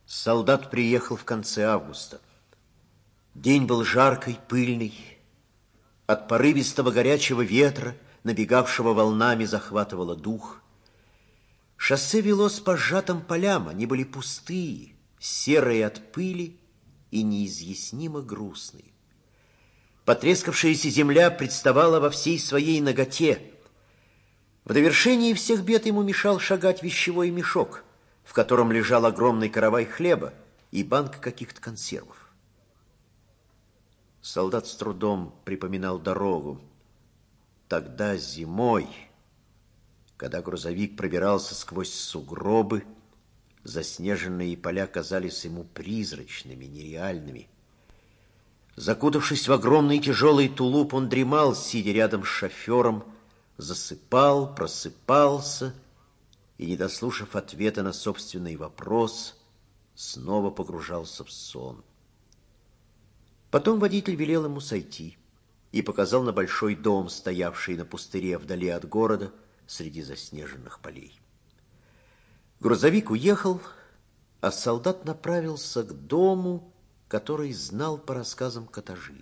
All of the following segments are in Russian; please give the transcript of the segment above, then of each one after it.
Солдат приехал в конце августа. День был жаркий, пыльный. От порывистого горячего ветра, набегавшего волнами, захватывало дух. Шоссе велось по сжатым полям. Они были пустые, серые от пыли и неизъяснимо грустные. Потрескавшаяся земля представала во всей своей наготе. В довершении всех бед ему мешал шагать вещевой мешок, в котором лежал огромный каравай хлеба и банка каких-то консервов. Солдат с трудом припоминал дорогу. Тогда зимой, когда грузовик пробирался сквозь сугробы, заснеженные поля казались ему призрачными, нереальными. Закутавшись в огромный тяжелый тулуп, он дремал, сидя рядом с шофером, засыпал, просыпался и, не дослушав ответа на собственный вопрос, снова погружался в сон. Потом водитель велел ему сойти и показал на большой дом, стоявший на пустыре вдали от города среди заснеженных полей. Грузовик уехал, а солдат направился к дому, который знал по рассказам Катажины.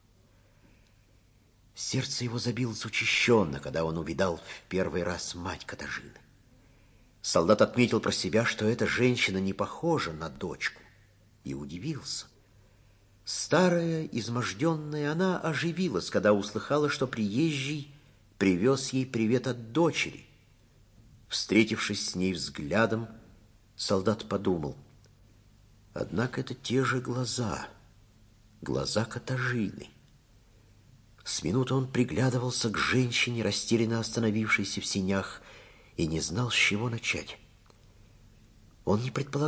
Сердце его забилось учащенно, когда он увидал в первый раз мать Катажины. Солдат отметил про себя, что эта женщина не похожа на дочку, и удивился. Старая, изможденная, она оживилась, когда услыхала, что приезжий привез ей привет от дочери. Встретившись с ней взглядом, солдат подумал: однако это те же глаза, глаза Катажины. С минуты он приглядывался к женщине, растерянно остановившейся в сенях, и не знал, с чего начать. Он не предполагал,